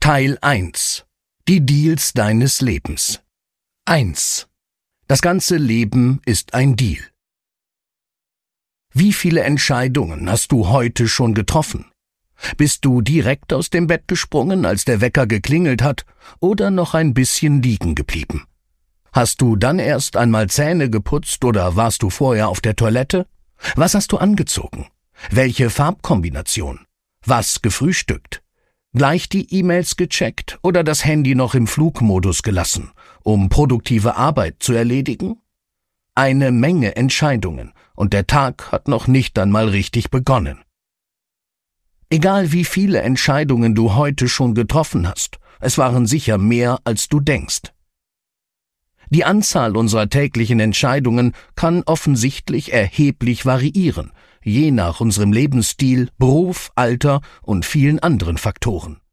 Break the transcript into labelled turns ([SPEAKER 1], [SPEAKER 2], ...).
[SPEAKER 1] Teil 1. Die Deals deines Lebens. 1. Das ganze Leben ist ein Deal. Wie viele Entscheidungen hast du heute schon getroffen? Bist du direkt aus dem Bett gesprungen, als der Wecker geklingelt hat, oder noch ein bisschen liegen geblieben? Hast du dann erst einmal Zähne geputzt oder warst du vorher auf der Toilette? Was hast du angezogen? Welche Farbkombination? Was gefrühstückt? Gleich die E-Mails gecheckt oder das Handy noch im Flugmodus gelassen, um produktive Arbeit zu erledigen? Eine Menge Entscheidungen, und der Tag hat noch nicht einmal richtig begonnen. Egal wie viele Entscheidungen du heute schon getroffen hast, es waren sicher mehr, als du denkst. Die Anzahl unserer täglichen Entscheidungen kann offensichtlich erheblich variieren, je nach unserem Lebensstil, Beruf, Alter und vielen anderen Faktoren.